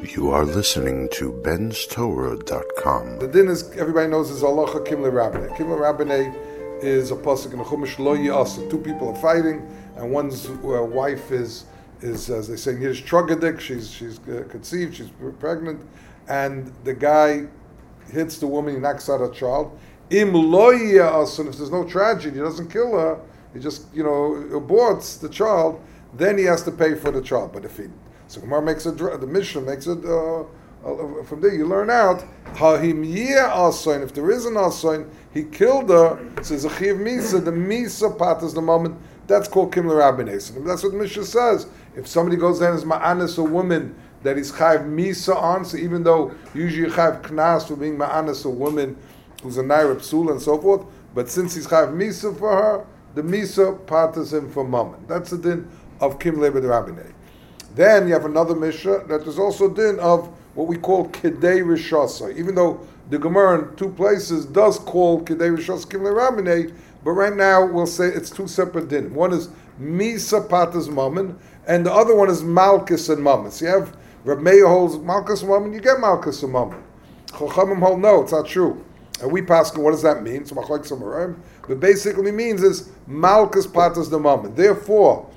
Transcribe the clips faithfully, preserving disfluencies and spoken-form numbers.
You are listening to Ben's Torah dot com. The din is, everybody knows, is halacha kimle rabbinei. Kimle rabbinei is a pasuk in the Chumash lo yiyasa. Two people are fighting, and one's uh, wife is, is as they say in Yiddish, trogadik. She's she's uh, conceived, she's pregnant, and the guy hits the woman, he knocks out her child. Im lo yiyasa, if there's no tragedy, he doesn't kill her, he just, you know, aborts the child, then he has to pay for the child. But if he So Gemara makes a, the Mishnah makes it, uh, uh, from there you learn out, Ha'im yeh asoin, if there is an asoin, he killed her, says a chiv misa, the misa pat is the moment, that's called kimle rabbinei. That's what the Mishnah says. If somebody goes there and is ma'anis a woman that he's chayiv misa on, so even though usually you chayiv knas for being ma'anis a woman who's a naira psula and so forth, but since he's chayiv misa for her, the misa pat is him for moment. That's the din of kimle rabbinei. Then you have another Mishnah that there's also din of what we call Kedei Rishasa. Even though the Gemara in two places does call Kedei Rishasa Kimle Rabbinei, but right now we'll say it's two separate din. One is Misa Patas Mammon, and the other one is Malchus and Mammon. So you have Reb Meir holds Malchus and Mammon, you get Malchus and Mammon. Chachamim hold no, it's not true. And we pass, what does that mean? So Machlok Samarim. But basically means is Malchus Patas the Mammon. Therefore,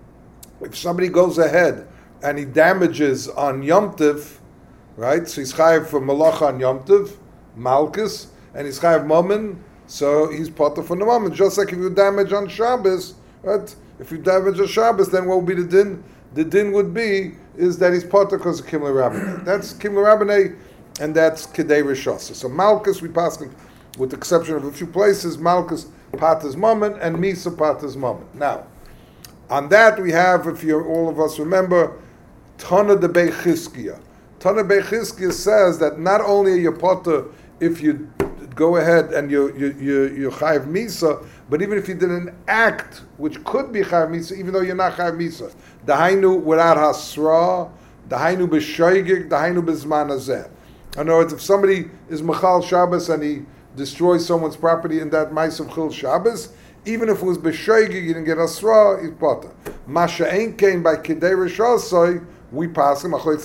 if somebody goes ahead and he damages on Yom Tov, right? So he's chayiv for malacha on Yom Tov, Malchus, and he's chayiv Mammon, so he's potter from the Mammon. Just like if you damage on Shabbos, right? If you damage on Shabbos, then what would be the din? The din would be is that he's potter because of Kimle Rabbinei. That's Kimle Rabbinei, and that's Kedei Rishasa. So Malchus, we pass with the exception of a few places, Malchus pater's Mammon and Misa pater's Mammon. Now, on that we have, if you all of us remember, Tana de Bechizkiah. Tana Bechizkiah says that not only are you potter if you go ahead and you you you you chayiv misa, but even if you did an act which could be chayiv misa, even though you're not chayiv misa, dahainu without hasra, dahainu b'shoigig, dahainu b'zman hazeh. In other words, if somebody is machal Shabbos and he destroys someone's property in that ma'is of chil Shabbos, even if it was b'shoigig, you didn't get asra, he's potter. Masha ain't came by Kedei Rishasai, we pass him, only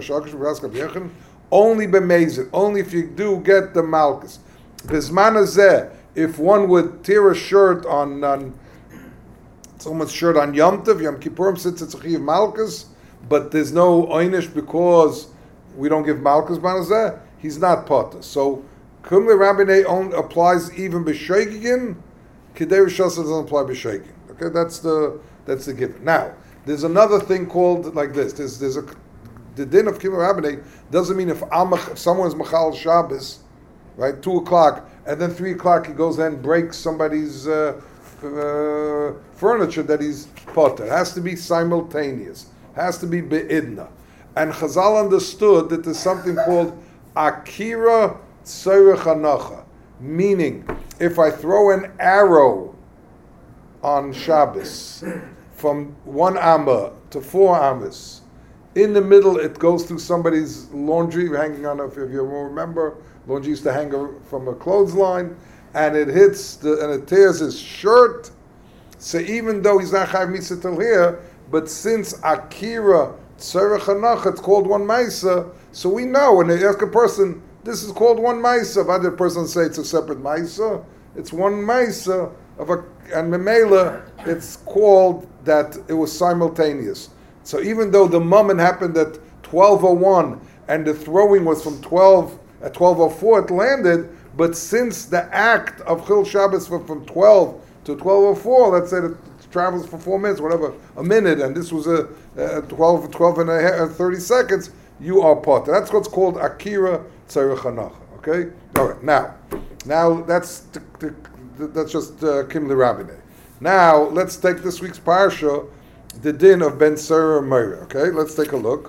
b'mezid, only if you do get the malchus. Bizman hazeh, if one would tear a shirt on, on someone's shirt on Yom Tov, Yom Kippurim sits at Tzachiyah malchus, but there's no oynish because we don't give malchus ban hazeh, he's not potter. So Kimle Rabbinei applies even b'shoigigin, Kedei Rishasa doesn't apply b'shoigigin. Okay, that's the that's the given. Now, there's another thing called like this. There's there's a the din of Kimle Rabbinei doesn't mean if, Amach, if someone's Machal Shabbos, right, two o'clock, and then three o'clock he goes and breaks somebody's uh, uh, furniture that he's potter. It has to be simultaneous. It has to be be'idna. And Chazal understood that there's something called Akira Tzorech Hanacha, meaning if I throw an arrow on Shabbos from one amma to four ammas, in the middle it goes through somebody's laundry hanging on, if you remember, laundry used to hang from a clothesline, and it hits the, and it tears his shirt. So even though he's not chayav misa till here, but since Akira Tzorech Hanacha, it's called one maisa, so we know when they ask a person, this is called one maisa. If other person say it's a separate maisa, it's one maisa of a, and memela, it's called that it was simultaneous. So even though the mammon happened at twelve oh one and the throwing was from twelve at twelve oh four, it landed. But since the act of Chil Shabbos was from twelve to twelve oh four, let's say that it travels for four minutes, whatever, a minute, and this was a, a twelve, twelve and a half, thirty seconds, you are potter. That's what's called Akira Tzorech Hanacha. Okay? All right, now, now that's the, the, that's just uh, Kimle Rabbinei. Now, let's take this week's parsha, the din of Ben Sarah Meir. Okay, let's take a look.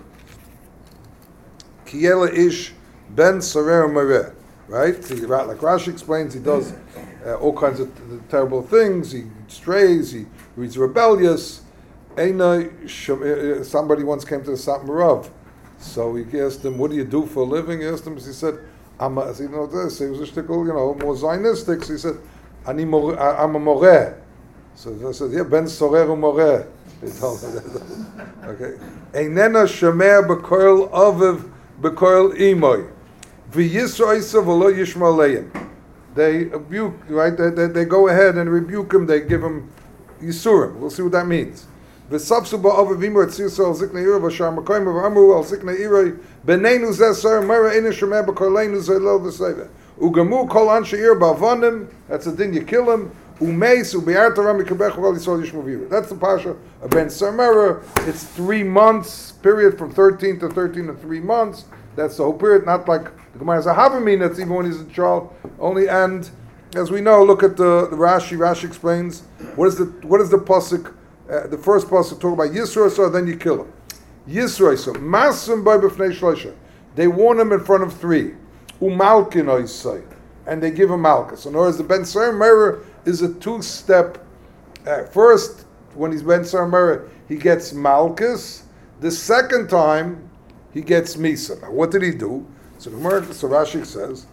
Kiela ish Ben Sarah Meir. Right? He, like Rashi explains, he does uh, all kinds of t- terrible things. He strays, he reads rebellious. Eina, somebody once came to the Satmar Rav. So he asked him, what do you do for a living? He asked him, he said, I'm a, you know this, he was a shtickle, you know, more Zionistic. So he said, Ani more, I'm a moreh. So he said, yeah, Ben Sorer Moreh. They told her that. Okay. Einena shemeh b'koil aviv b'koil imoy. V'yisro isa v'lo yishma leim. They rebuke, right? They, they, they go ahead and rebuke him. They give him yisurim. We'll see what that means. V'sapsu ba'aviv imoy tzirso al zikna ira v'shar makoim v'amru al zikna ira b'neinu zeh sar mera eina shemeh b'koileinu zeh lo v'seveh. Ugamu kol anshe ir ba'avanim. That's a din, you kill him. Umeis ube'arta rami kabech v'al yisrael yishma v'ira. That's the parsha of Ben Sarmera. It's three months period, from thirteen to thirteen to three months. That's the whole period. Not like the Gemara has a Havamim, that's even when he's a child. Only, and as we know, look at the, the Rashi. Rashi explains what is the what is the pasuk. Uh, the first pasuk talk about Yisro, so then you kill him. Yisro, so masim by b'fnei shloisha. They warn him in front of three. Umalkin oisay, and they give him malchus. In other words, the Ben Sarmera is a two-step. Uh, first, when he's Ben Sarmera, he gets malchus. The second time, he gets misa. Now, what did he do? So the Gemara, so Rashi says,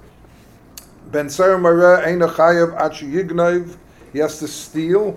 Ben Sarmera ein chayav achi yignayv. He has to steal.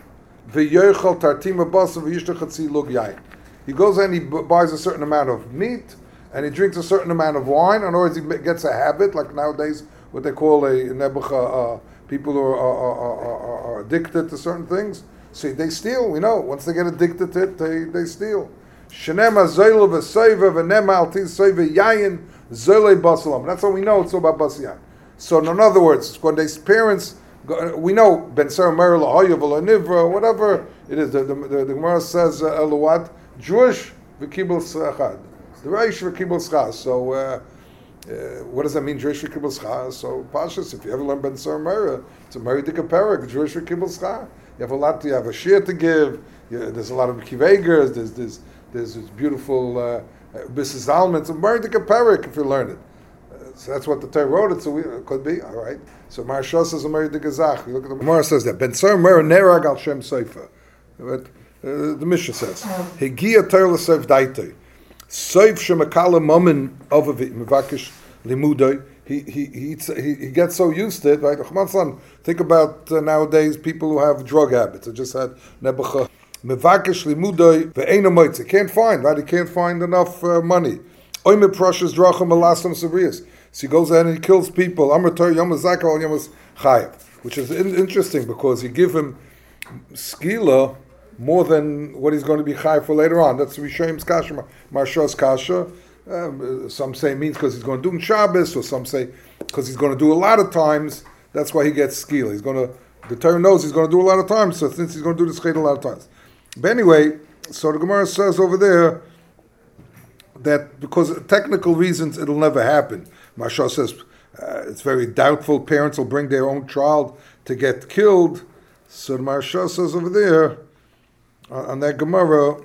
V'yochel tartima basa v'yishtach chatzi lug yain. He goes and he b- buys a certain amount of meat, and he drinks a certain amount of wine. In other words, he gets a habit, like nowadays, what they call a nebucha, uh, people who are, are, are, are, are addicted to certain things. So they steal, we know. Once they get addicted to it, they, they steal. Shenema zoyle v'seiva v'nema alti seiva yayin zoyle basalam. That's how we know it's all about basiyan. So in other words, when these parents, we know Ben Sarmera lahayav nivra, whatever it is. The the, the, the Gemara says uh, what Jewish v'kibul schad. The Reish v'kibul schad. So uh, uh, what does that mean? Jewish v'kibul schad. So Pashas, if you ever learn Ben Sarmera, it's a Mary Dikaperik, Jewish v'kibul schad. You have a lot. To, you have a shir to give. You, there's a lot of kivegers. There's there's there's this beautiful Missus Alman. It's a Mary Dikaperik if you learn it. So that's what the Torah wrote it, so we, it could be, all right. So Maharsha says a Mary de Gazach. You look at the Gemara says that. Ben Sarmera nerag al Shem Seifa. But uh, the Mishnah says, Hegia Torah l'seif daitei. Seif shemakala momin ovavit mevakish limudoi. He he he he he gets so used to it, right? Son, think about uh, nowadays people who have drug habits. I just had nebucha mevakish limudoi ve'ena moitze. Can't find, right? He can't find enough uh, money. Oime prashas dracham alasam savriyas. So he goes ahead and he kills people. Amrator Yom Zaka al Yom Chayav, which is in, interesting because you give him skila more than what he's going to be chayav for later on. That's Rishayim's kasha, Marshas kasha. Um, some say it means because he's going to do in Shabbos, or some say because he's going to do a lot of times. That's why he gets skila. He's going to. The Torah knows he's going to do a lot of times. So since he's going to do this chayt a lot of times, but anyway, so the Gemara says over there that because of technical reasons it'll never happen. Maharsha says uh, it's very doubtful parents will bring their own child to get killed. So the Maharsha says over there uh, on that Gemara,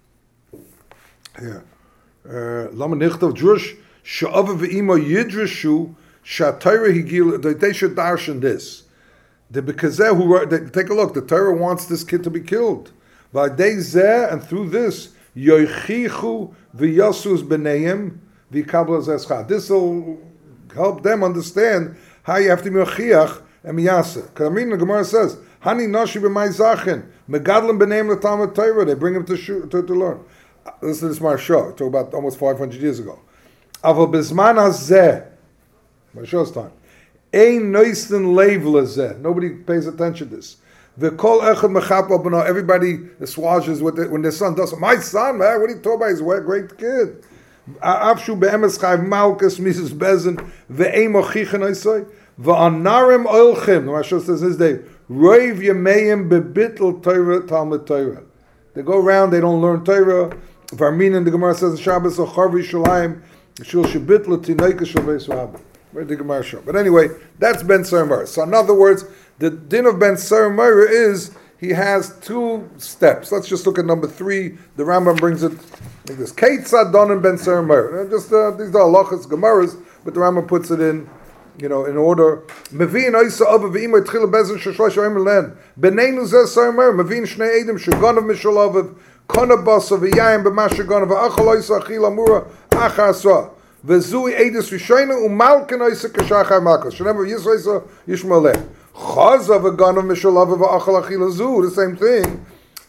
here, Lama nichtav Jewish she'ava ve'imo yidrishu she'atayra higil. They should darshan this. The Bekazeh who wrote, they, take a look. The Torah wants this kid to be killed. V'adei and through this yoichichu v'yasus b'neim. This will help them understand how you have to be mechiach and miyasa. Because I mean, the Gemara says, "Hani nashi b'may zachin megadlim b'neim l'talmud Torah." They bring him to, shu, to to learn. Listen to this Maharsha. Talk about almost five hundred years ago. Aval bizman hazeh, Maharsha's time. Ein noisten leiv lezeh. Nobody pays attention to this. V'kol echad mechapa b'no. Everybody swashes with it when their son does it. My son, man, what are you talking about? He's a great kid. Afshu be'emes chayv malchus Missus Bezin ve'eim ochichan oisoi v'anarim oilchim. The Maharsha says this day, roiv yemeim bebitl Torah talmud Torah. They go around, they don't learn Torah. Varmin, the Gemara says Shabbos or Charvi Shalayim shul shebitl tinoika shel beis rabbi. Where the Gemara show? But anyway, that's Ben Sarmera. So in other words, the din of Ben Sarmera is he has two steps. Let's just look at number three. The Rambam brings it like this. Keitzad donen Ben Sarmera. Just uh, these are halachas, gemaras, but the Rambam puts it in, you know, in order. Mevin oisa ava ve'imo etchila bezin sheshlosh oim len. Beneinu zeh Sarmera. Mevin shnei edim shegonav mishalav kona basa v'yayim b'masha gonav v'achal oisa achil amura achasah. V'zui edus rishayna umalken oisa kashachar malkas. Shenemar yisoisa yishmaleh. Chazav v'gonav mishalav v'achal achil azu. The same thing.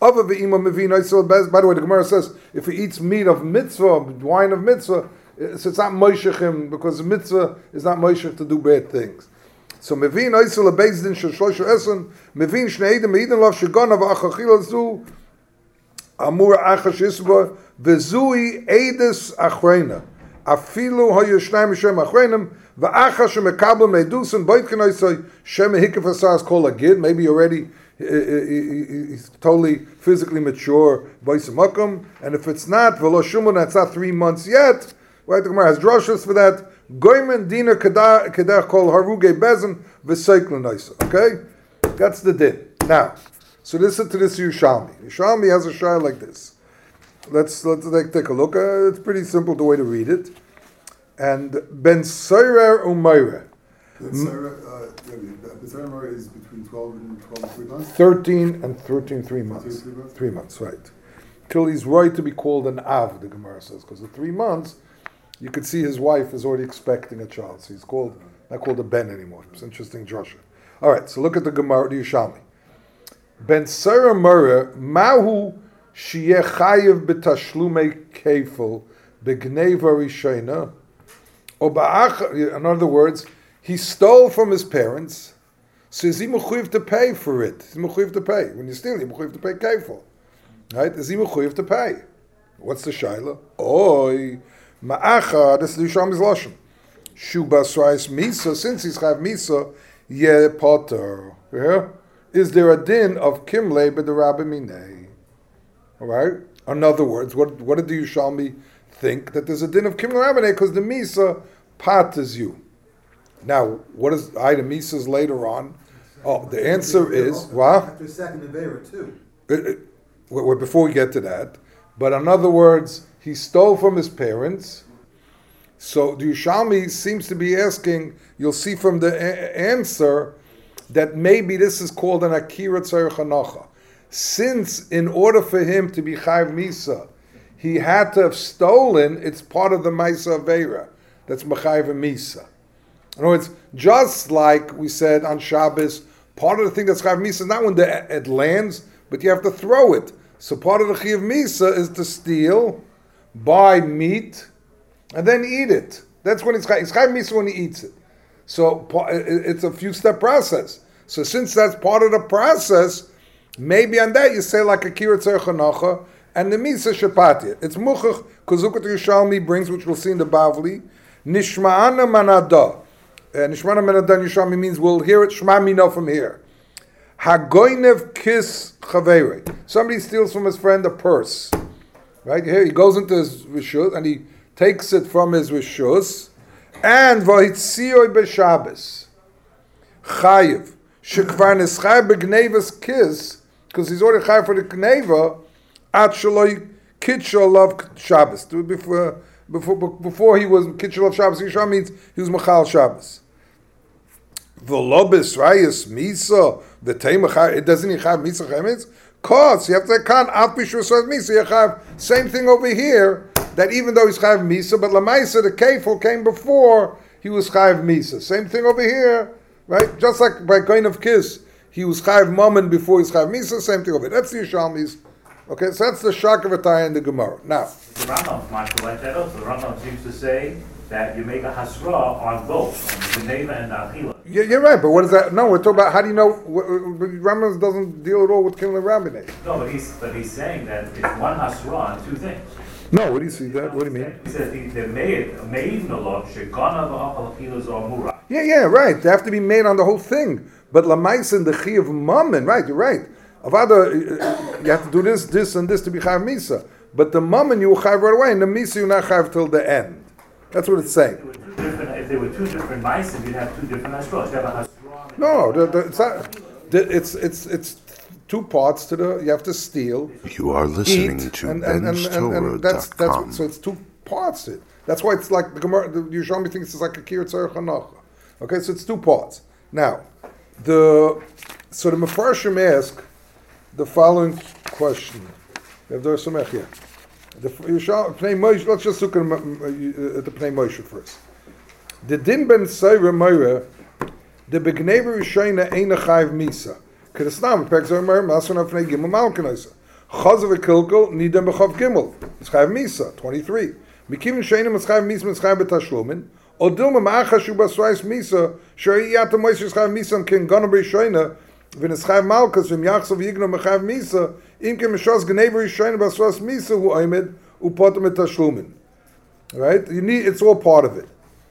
Other the imam mevin oisel bez. By the way, the Gemara says if he eats meat of mitzvah, wine of mitzvah, so it's not moishech him because the mitzvah is not moishech to do bad things. So mevin oisel a bezdin shel shlosha esen mevin shnei edim meidin lav shegana v'achachila zu amur achash isba v'zui edis achreina afilu hayu shnei mishem achreinim v'achash mekabel meidusin boitkin oisel shem hikef asas kol agid. Maybe already he, he, he, he's totally physically mature, and if it's not, v'lo shumon, that's not three months yet. Right? The Gemara has drushes for that. Goymen dina kedach kol haruge bezin v'seiklin oisa. Okay, that's the din. Now, so listen to this Yerushalmi. Yerushalmi has a shayla like this. Let's let's take, take a look. Uh, it's pretty simple the way to read it. And ben soirer umayre. Ben soirer is between twelve and twelve and three months. Thirteen and thirteen, three months. Three months. Three months, right? Till he's right to be called an av. The Gemara says because the three months. You could see his wife is already expecting a child, so he's called not called a ben anymore. It's interesting, Joshua. All right, so look at the Gemara, the Yerushalmi. Ben Sarah Murra Mahu Shiyeh Chayev b'Tashlumei Kefil b'Gneva Rishona. In other words, he stole from his parents, so is he mechuyev to pay for it? He's mechuyev to pay. When you steal, you're mechuyev to pay kefil. Right? Is he mechuyev to pay? What's the shaila? Oy. Ma'acha, this is the Yerushalmi's lashon. Shu basrais misa, since he's chayav misa, ye potter. Yeah? Is there a din of kimle b'derabbi minei? All right. In other words, what what did the Yerushalmi think that there's a din of kimle rabbi because the misa patters you. Now, what is item misas later on? Oh, the answer is what? After second Avera too. It, it, well, before we get to that, but in other words. He stole from his parents. So the Yerushalmi seems to be asking, you'll see from the a- answer, that maybe this is called an Akira Tzarech Hanacha. Since in order for him to be Chayv Misa, he had to have stolen, it's part of the Maisa Aveira. That's Mechayv Misa. In other words, just like we said on Shabbos, part of the thing that's Chayv Misa is not when the, it lands, but you have to throw it. So part of the Chayv Misa is to steal, buy meat, and then eat it. That's when it's chayv. It's chayv misa when he eats it. So it's a few step process. So since that's part of the process, maybe on that you say like a kira tzarech hanacha and the misa shepatia. It's muchach because look what the Yerushalmi brings, which we'll see in the Bavli. Nishma'ana manada. Nishma'ana manada in Yerushalmi means we'll hear it. Shema mina from here. Hagoinev kis chavere. Somebody steals from his friend a purse. Right here, he goes into his rishus and he takes it from his rishus, and v'hitziyoi b'Shabbos chayiv shekvar neschay b'gnevas kis because he's already chayiv for the gneva at shaloi kitchel love Shabbos before before before he was kitchel of Shabbos. Yisham means he was machal Shabbos. V'lobis rayis misa the teimach it doesn't he have misa chemetz. Cause you have to kan af bishus misa. You have same thing over here that even though he's chayav misa, but lamaisa the kefil came before he was chayav misa. Same thing over here, right? Just like by kind of kiss, he was chayav mammon before he's chayav misa. Same thing over here. That's the Yerushalmi's. Okay, so that's the shakavataya in the Gemara. Now, the Rambam might like that also. The Rambam seems to say that you make a hasra on both, on the Geneva and the Achila. Yeah, you're right, but what is that? No, we're talking about how do you know? Rambam doesn't deal at all with killing the rabbinate. No, but he's but he's saying that it's one hasra on two things. No, what do you see that? What do you mean? He says the, the made made no law shekana v'achal achilas or mura. Yeah, yeah, right. They have to be made on the whole thing. But lamais and the chi of mammon, right? You're right. Avada, you have to do this, this, and this to be chayav misa. But the mammon you will chayav right away, and the misa you not chayav till the end. That's what it's saying. If there were two different mice, you'd have two different hasras. You have a hasra. No, the, the, it's not. The, it's it's it's two parts to the. You have to steal. You are listening eat, to and, and, and, and, and that's, that's Bens Torah dot com. So it's two parts to it. That's why it's like the Gemara. The Yerushalmi thinks it's like a kir tzarech hanacha. Okay, so it's two parts. Now, the so the Mefarshim ask the following question. If there's some here. The Yerushalmi, Pnei Moshe, let's just look at, uh, at the Pnei Moshe first. The din ben Seira Moira, the begneva Rishayna Eina Chayv Misa. Because it's not, Pek Seira Moira, Masana Pnei Gimel Malkanasa. Chazav v'kilkel nidem b'chav gimel. It's chayav misa. Twenty-three. Mikim sheinem it's chayav misa. It's chayav b'tashlumin. Odilma ma'achashu b'asrayis misa. Shari yata moish is chayav misa. And kin gana b'rishoyna. V'in it's chayav malchus. V'im yachsav yigno m'chayav misa. Im kin mishos gnei b'rishoyna b'asrayis misa. Hu oimed upotem b'tashlumin. Right? You need. It's all part of it.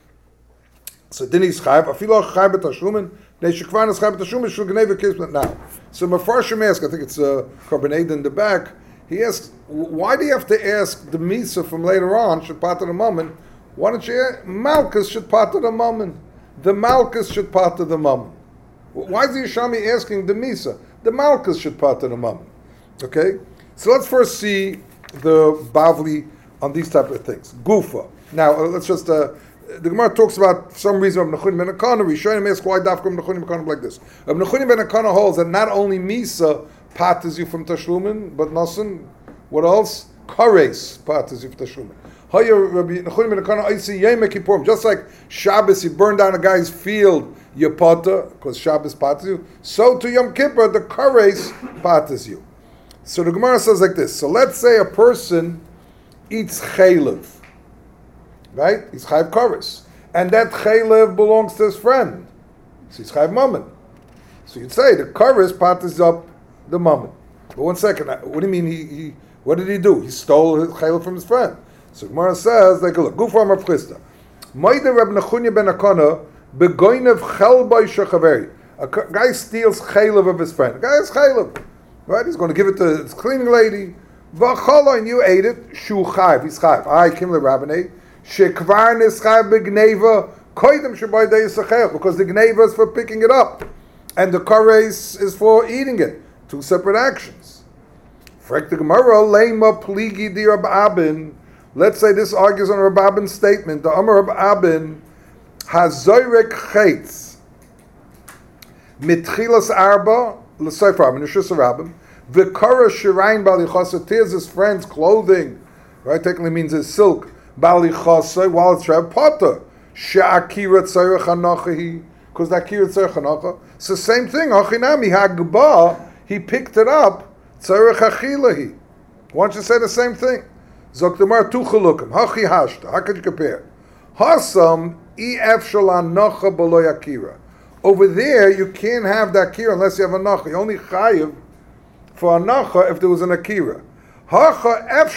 So then he's chayav. Afilo chayav b'tashlumin. They should kvar neschayv b'tashlumin. Shul gnei v'kismet now. So Mefarshim ask, I think it's uh, Karbonaid in the back, he asks, why do you have to ask the Misa from later on, should part of the moment? Why don't you ask, Malchus should part of the moment. The Malchus should part of the moment. Why is the Yishami asking the Misa? The Malchus should part of the moment. Okay? So let's first see the Bavli on these type of things. Gufa. Now, uh, let's just... Uh, The Gemara talks about for some reason of Nechunim ben Akana. Rishonim ask why Dafka Nechunim ben Akana like this. Of Nechunim ben Akana holds that not only Misa patters you from Tashlumin, but Nasan, what else? Kares patters you from Tashlumin. Nechunim ben Akana Aisi Yom Kippurim. Just like Shabbos, you burn down a guy's field, you pater because Shabbos patters you. So to Yom Kippur, the Kares patters you. So the Gemara says like this. So let's say a person eats chaylev. Right? He's Chayav Kares. And that Chaylev belongs to his friend. So he's Chayav Mammon. So you'd say the Kares patters up the Mammon. But one second, what do you mean he, he what did he do? He stole his Chaylev from his friend. So Gemara says, like, look, Gufar Rav Chisda. Maida Reb Nechunya ben Akana begoinev chelbay shechaveri. A guy steals Chaylev of his friend. The guy has Chaylev. Right? He's going to give it to his cleaning lady. V'chala, and you ate it. Shu Chayav. He's Chayav. I, Kim Le Rabbaneh. Shekvar neschayv begneva koydem shabai deyisachel, because the gneva is for picking it up, and the kares is for eating it. Two separate actions. Frek the Gemara leima pligi di Rab Abin. Let's say this argues on Rab Abin's statement. The Amar Rab Abin hazoyrek chaitz mitchilas arba l'sayf Rabin Rishus Rabin v'kara shirayin balichasa, tears his friend's clothing. Right, technically means his silk. Bali chasai, while it's Reb Potter. She'akira tzarech hanachahi, because the akira tzarech hanacha. It's the same thing. Achinami hagba, he picked it up. Tzarech achilahi. Why don't you say the same thing? Zoktamar tu chalukim. Hachi hashta. How could you compare? Hasam ef shalan nacha beloy akira. Over there, you can't have the akira unless you have a nacha. You only chayiv for a nacha if there was an akira. You don't have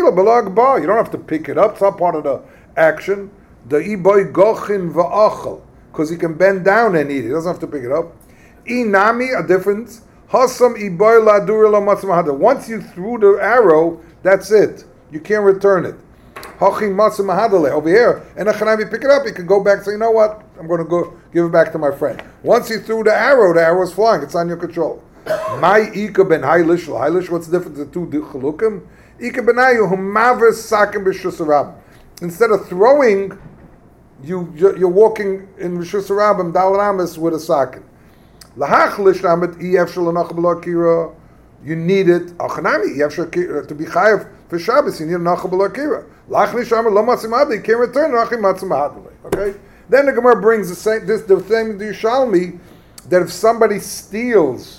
to pick it up. It's not part of the action. The iboy gochin va'achal, because he can bend down and eat it. He doesn't have to pick it up. Inami, a difference. Hasam iboy ladur lo matzmahada. Once you threw the arrow, that's it. You can't return it. Hachin matzmahadale over here, and achanami pick it up. You can go back and say, you know what? I'm going to go give it back to my friend. Once you threw the arrow, the arrow is flying. It's on your control. My Ika ben Hailish, Hailish, what's the difference between the two Chalukim? Ika ben Ayu, Humavis Sakim B'Shus Rabim. Instead of throwing, you, you're walking in B'Shus Rabim, Dal Ramis with a Sakim. Lahach Lish Ramet, Ef Shalanach B'Lo Kira, you need it. Achanami, Ef Shalanach, to be Chayav for Shabbos, you need a Nachal B'Lo Kira. Lach Lish Ramet, Lo Matzim Adli, you can't return Rachim Matzim Adli. Okay? Then the Gemara brings the same, this, the same to Yishalmi, that if somebody steals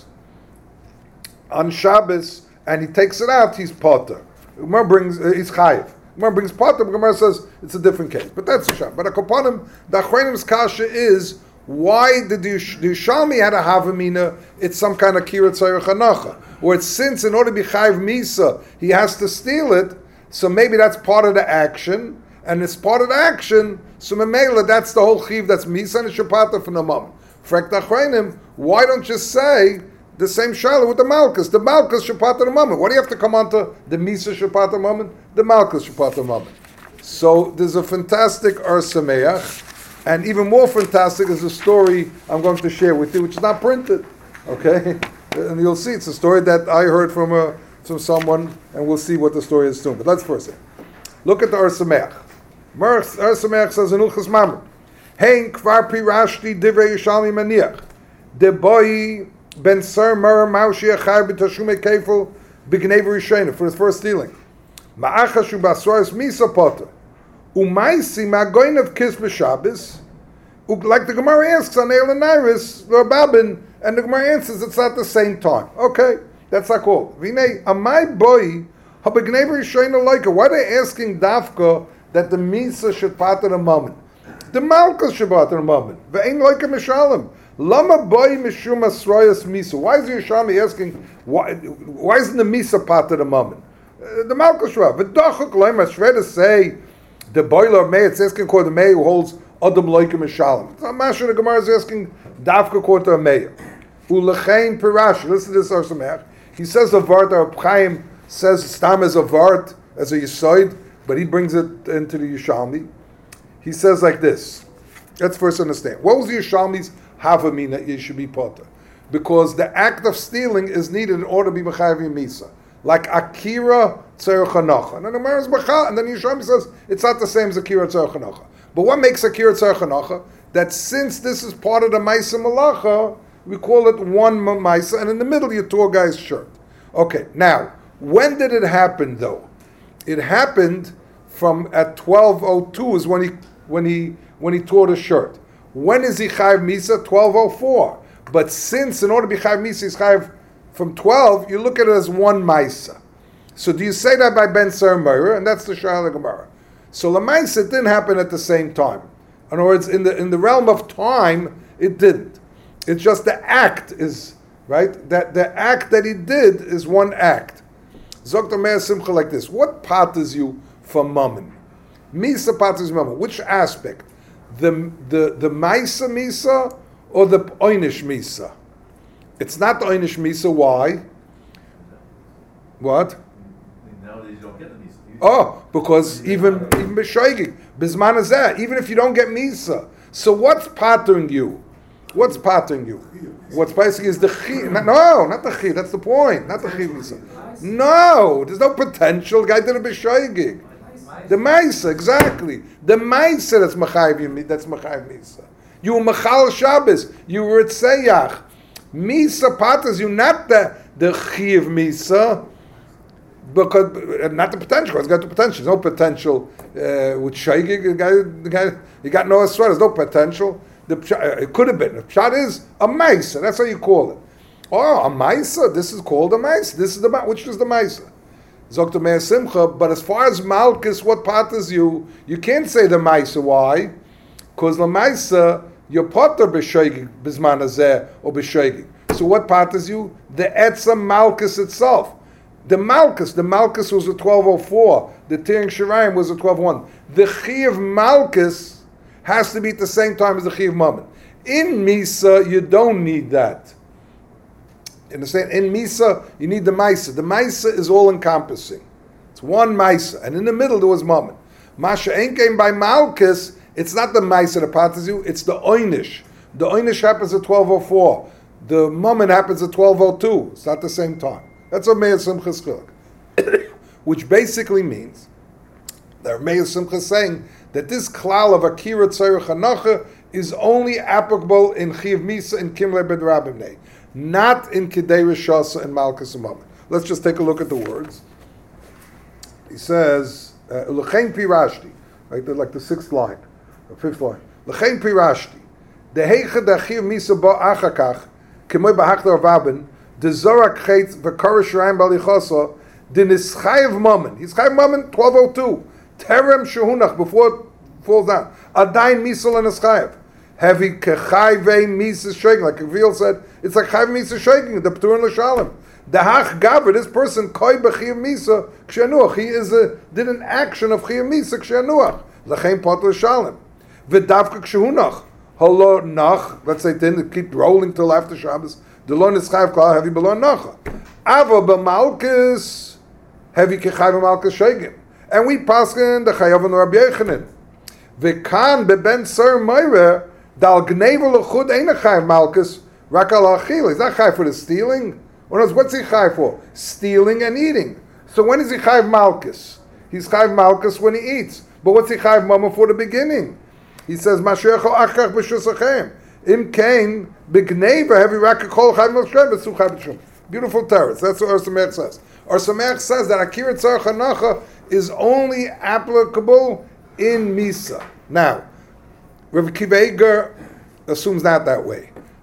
on Shabbos and he takes it out, he's potter. Gemara brings uh, he's chayiv. Gemara brings potter. Gemara says it's a different case, but that's a sham. But akoponim, the achronim's kasha is why did the Yishalmi had a havamina? It's some kind of kirat tzarech hanacha, or it's since in order to be chayiv misa he has to steal it. So maybe that's part of the action, and it's part of the action. So memela, that's the whole chiv. That's misa and shapata from the mom. Frek the achronim, why don't you say the same shala with the Malchus? The Malchus Shapat the moment. What do you have to come on to the Misa Shapat the moment? The Malchus Shapat the moment. So there's a fantastic Ar Sameach, and even more fantastic is a story I'm going to share with you, which is not printed. Okay, and you'll see it's a story that I heard from a, from someone, and we'll see what the story is soon. But let's first say, look at the Ar Sameach. Ar Sameach says in Ulchas Mamre, Hein kvar pirashti divrei Yishalmi maniach de boy. Ben Sar Mara Maushi Achai B'Tashume Kefil B'Gnei V'Rishayna for his first stealing. Ma'achashu B'Asrois Misa Potter Umaisi Ma'goyin of Kis B'Shabbos. Like the Gemara asks on El and Iris, Rababin, and the Gemara answers it's at the same time. Okay, That's not called. Vinay, amai boy, habegnever yishayna loika. Why are they asking Dafka that the Misa should pater the moment? The Malkus should pater the moment. Ve'ein loika mishalim. Lama boy mishum asroyas Misa. Why is the Yerushalmi asking, why, why isn't the Misa pater the moment? Uh, the Malkus should have. V'dochuk loim, I should say, the boiler of May, it's asking for the May who holds Adam loika mishalim. It's not Masha, the Gemara is asking Dafka quarter of May. Ulechein pirash. Listen to this, Or Sameach. He says a vart, or Chaim says stam as a vart, as a yisoid, but he brings it into the Yerushalmi. He says like this. Let's first understand. What was the Yerushalmi's havamina that you should be potter? Because the act of stealing is needed in order to be mechayev misa. Like akira tzerech hanocha. And then the Gemara is bachal, and then the Yerushalmi says it's not the same as akira tzerech hanocha. But what makes akira tzerech hanocha? That since this is part of the ma'isa malacha, we call it one ma'isa, and in the middle you tore a guy's shirt. Okay, now, when did it happen though? It happened from at twelve oh two is when he when he when he tore the shirt. When is he chayiv misa? twelve oh four. But since in order to be chayiv misa he's chayiv from twelve, you look at it as one ma'isa. So do you say that by Ben Ser Meir? And that's the Sha'al Gemara. So the ma'isa didn't happen at the same time. In other words, in the in the realm of time, it didn't. It's just the act is, right? That the act that he did is one act. Zokta Meir Simcha like this. What patters you from mammon? Misa patters mammon. Which aspect? The the the Maisa Misa or the Oynish Misa? It's not the Oynish Misa. Why? What? Nowadays you don't get the Misa. Oh, because even even b'shoigig, bisman hazeh, even if you don't get Misa. So what's pattering you? What's pattering you? What's basically is the chi. No, not the chi. That's the point. Not the chi misa. No, there's no potential. The guy did a b'shoigig. The ma'isa, exactly. The ma'isa that's machayiv. That's machayiv misa. You were machal Shabbos. You were at Seyach. Misa patters you, not the the chi of misa. Because not the potential. It's got the potential. There's no potential uh, with shoigig. The guy, the guy, he got no sweat. There's no potential. The pshat, it could have been. The pshat is a maisa. That's how you call it. Oh, a maisa. This is called a maisa. This is the which is the maisa. Zokta Meir Simcha. But as far as malchus, what patters you? You can't say the maisa. Why? Because the maisa you're potter b'shoigig b'zman hazeh or b'shoigig. So what patters you? The etzam malchus itself. The malchus. The malchus was a twelve oh four. The tiring shirayim was a twelve oh one. The chi of malchus has to be at the same time as the Chiv Mammon. In Misa, you don't need that. Understand? In Misa, you need the Maisa. The Maisa is all encompassing. It's one Maisa. And in the middle, there was Mammon. Masha ain't came by Malchus, it's not the Maisa that patters you, it's the Oynish. The Oynish happens at twelve oh four. The Mammon happens at twelve oh two. It's not the same time. That's what Meir Simcha is chiluk. Which basically means that Meir Simcha is saying that this klal of akira tzarech hanacha is only applicable in chiv misa and kimle bedrabimnei, not in kidei rishasa and malchus u'mammon. Let's just take a look at the words. He says, "L'chein pirashti," right? They're like the sixth line, the fifth line. L'chein pirashti, deheicha dachiv misa ba achakach k'moy bahakdar vabin de zorak chet v'karish rayim balichasa de nischayev mammon. He's chayev mammon twelve oh two. Terem shehunach, before it falls down. Adain misal and eschayev. Heavy kechayve misa shaking, like Gabriel said, it's like chayve misa shaking, the p'tur and l'shalem. The hach gaver, this person koi b'chiv misa kshenuach. He is a, did an action of chiv misa kshenuach. L'chein pot l'shalem. V'davka kshehunach. Holo nach, let's say then keep rolling till after Shabbos. The lo nischayev klal heavy below nacha. Ava b'malkis heavy kechayve malkis shaking. And we paskin the chayav and Rabbi Yochanan. V'kan beben ser meire dal gnevel l'chud ein chayav malchus rak al achil. He's not chayav for the stealing. Or else, what's he chayav for? Stealing and eating. So when is he chayav malchus? He's chayav malchus when he eats. But what's he chayav mama for the beginning? He says mashiach achach b'shusachem im kain b'gneva heavy rak kol chayav malchus v'su chayav b'shum. Beautiful terrace. That's what Or Sameach says. Or Sameach says that akira tzarech hanacha is only applicable in Misa. Now, Rav Akiva Eiger assumes not that way.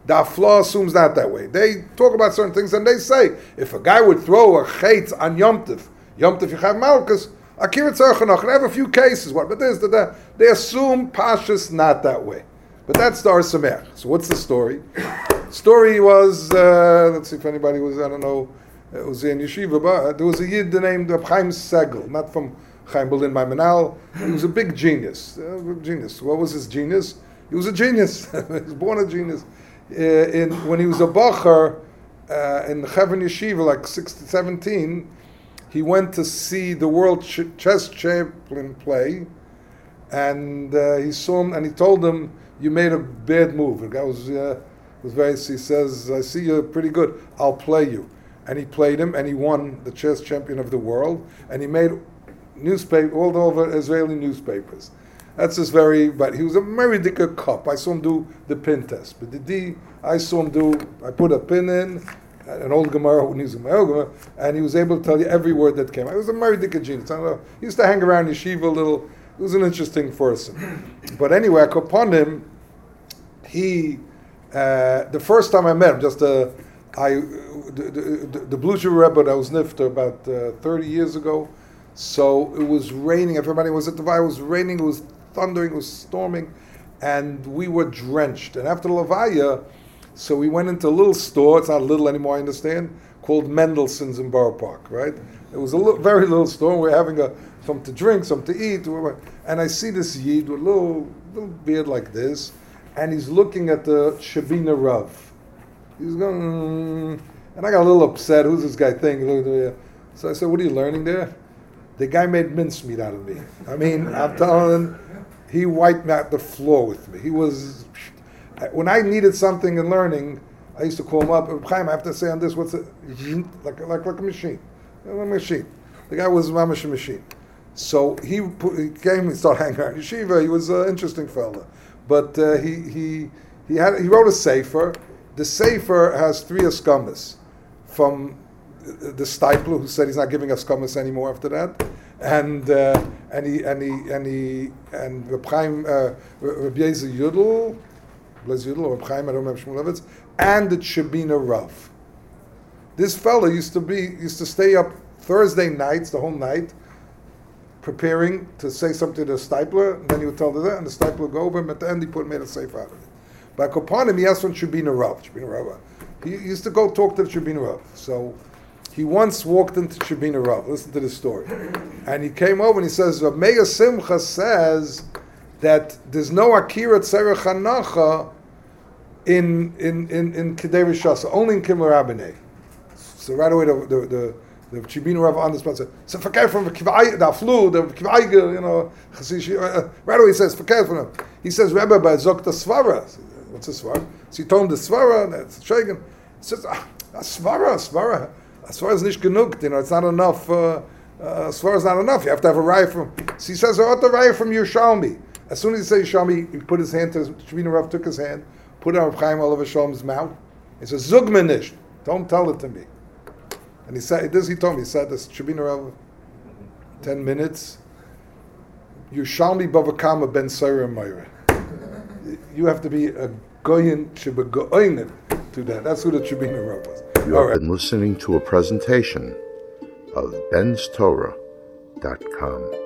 The Afla assumes not that way. They talk about certain things and they say, if a guy would throw a chetz on Yom Tov, Yom Tov Yichav Malkus, Akira Tzarchanach, and I have a few cases, what, but this, that, they assume Pashas not that way. But that's the Ar Sameach. So what's the story? Story was, uh, let's see if anybody was, I don't know, it was in Yeshiva, but there was a Yid named Chaim Segel, not from Chaim Berlin by Manal. He was a big genius. Uh, genius. What was his genius? He was a genius. He was born a genius. Uh, in, when he was a Bacher uh, in the Chevron Yeshiva, like sixteen, seventeen, he went to see the World Ch- Chess Champion play, and uh, he saw him, and he told him, "You made a bad move." The guy was uh, was very. He says, "I see you're pretty good. I'll play you." And he played him, and he won the chess champion of the world, and he made newspaper all over Israeli newspapers. That's just very. But he was a very dicker cop. I saw him do the pin test. But the D, I saw him do. I put a pin in, an old Gemara when he was in my old Gemara, and he was able to tell you every word that came out. He was a very dicker genius. I don't know. He used to hang around yeshiva a little. He was an interesting person. But anyway, upon him, he uh, the first time I met him, just uh, I the the, the Blucher Rebbe that was nifter about uh, thirty years ago. So it was raining. Everybody was at the Levaya. It was raining. It was thundering. It was storming, and we were drenched. And after the Levaya, so we went into a little store. It's not little anymore, I understand. Called Mendelssohn's in Borough Park. Right? It was a little, very little store. We were having a something to drink, something to eat. And I see this Yid with a little, little beard like this, and he's looking at the Shabina Rav. He's going, mm, and I got a little upset. Who's this guy thinking? So I said, "What are you learning there?" The guy made mincemeat out of me. I mean, I'm telling him, he wiped out the floor with me. He was, when I needed something in learning, I used to call him up. Chaim, I have to say on this, what's it? Like, like, like a machine. Like a machine. The guy was mamish a machine. So he, put, he came and started hanging around yeshiva. He was an interesting fella, but uh, he he he had he wrote a sefer. The sefer has three askamas from the Stipler, who said he's not giving us askamas anymore after that, and uh, and he and he and he and Reb Chaim uh, Reb Yezer Yudel, Blez Yudel or Reb Chaim, I don't remember Shmulevitz, and the Shabina Rav. This fella used to be used to stay up Thursday nights, the whole night, preparing to say something to the Stipler, and then he would tell the and the Stipler would go over him. At the end, he put made a safe out of it. But upon him, he asked from Shabina Rav. Shabina Rav. He used to go talk to the Shabina Rav. So he once walked into Shabina Rav. Listen to this story. And he came over and he says, Rav Meir Simcha says that there's no Akira Tzerech Hanacha in in in in Kedei Rishasa, only in Kimler Rabbaneh. So right away, the the the, the Shabina Rav on the spot said, "So forget from the Kivai, the Flu, the Kivai, you know." Uh, right away, he says, "Forget from him." He says, "Rebbe, by Zokta Svara." What's a Svara? So he told him the Svara. That's Shagan. He says, "Ah, Svara, Svara, Svara is nicht genug. You know, it's not enough. Uh, uh, Svara is not enough. You have to have a raya from." So he says, "I want the raya from Yerushalmi." As soon as he says Yerushalmi, he put his hand to his, Shabina Rav took his hand, put it on Chaim Oliver Shalom's mouth. He says, "Zug me nicht. Don't tell it to me." And he said, this he told me, he said this Shabina Rav, ten minutes, Yerushalmi Bavakama Ben Saira Meira. You have to be a goyin shebegoyin to that. That's who the Shabina Rav was. You have been listening to a presentation of bens torah dot com.